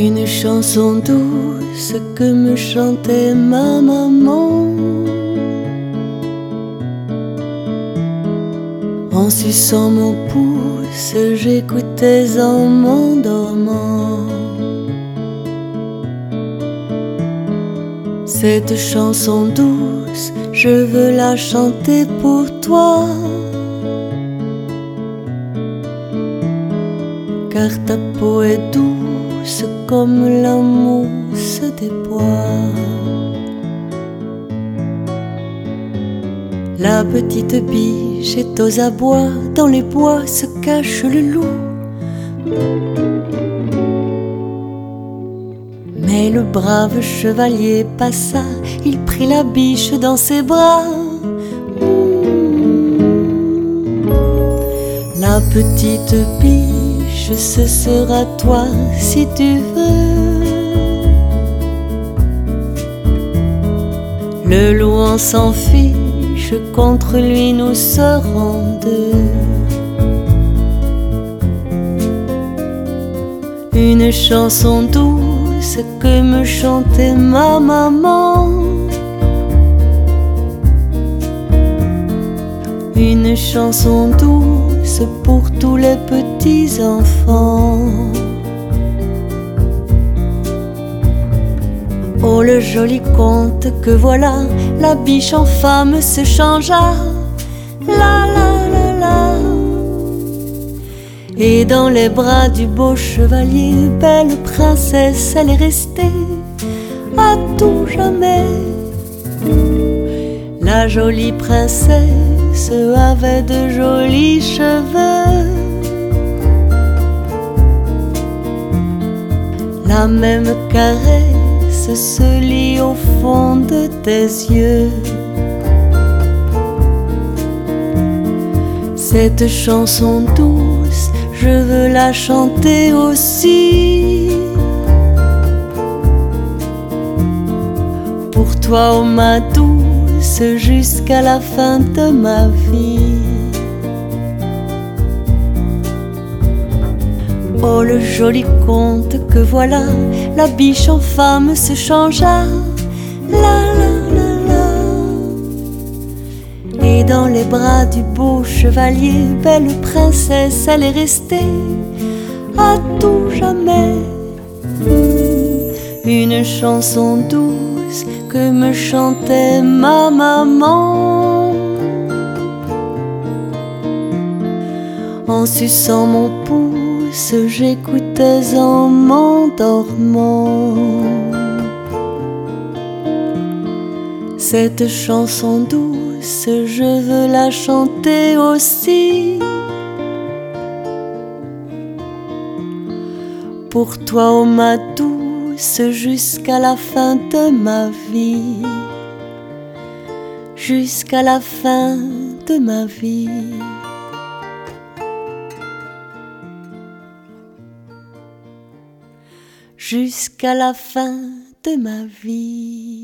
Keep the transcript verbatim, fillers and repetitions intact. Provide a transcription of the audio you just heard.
Une chanson douce que me chantait ma maman, en suçant mon pouce, j'écoutais en m'endormant. Cette chanson douce, je veux la chanter pour toi, car ta peau est douce comme la mousse des bois. La petite biche est aux abois, dans les bois se cache le loup. Mais le brave chevalier passa, il prit la biche dans ses bras. La petite biche, ce sera toi si tu veux. Le loup en s'en fiche, contre lui nous serons deux. Une chanson douce que me chantait ma maman, une chanson douce pour tous les petits enfants. Oh le joli conte que voilà, la biche en femme se changea. La la la la. Et dans les bras du beau chevalier, belle princesse, elle est restée à tout jamais. La jolie princesse avait de jolis cheveux, la même caresse se lit au fond de tes yeux. Cette chanson douce, je veux la chanter aussi pour toi, oh ma douce, jusqu'à la fin de ma vie. Oh le joli conte que voilà, la biche en femme se changea. La la la la. Et dans les bras du beau chevalier, belle princesse, elle est restée à tout jamais. Une chanson douce que me chantait ma maman, en suçant mon pouce, j'écoutais en m'endormant. Cette chanson douce, je veux la chanter aussi pour toi, oh ma douce, jusqu'à la fin de ma vie. Jusqu'à la fin de ma vie. Jusqu'à la fin de ma vie.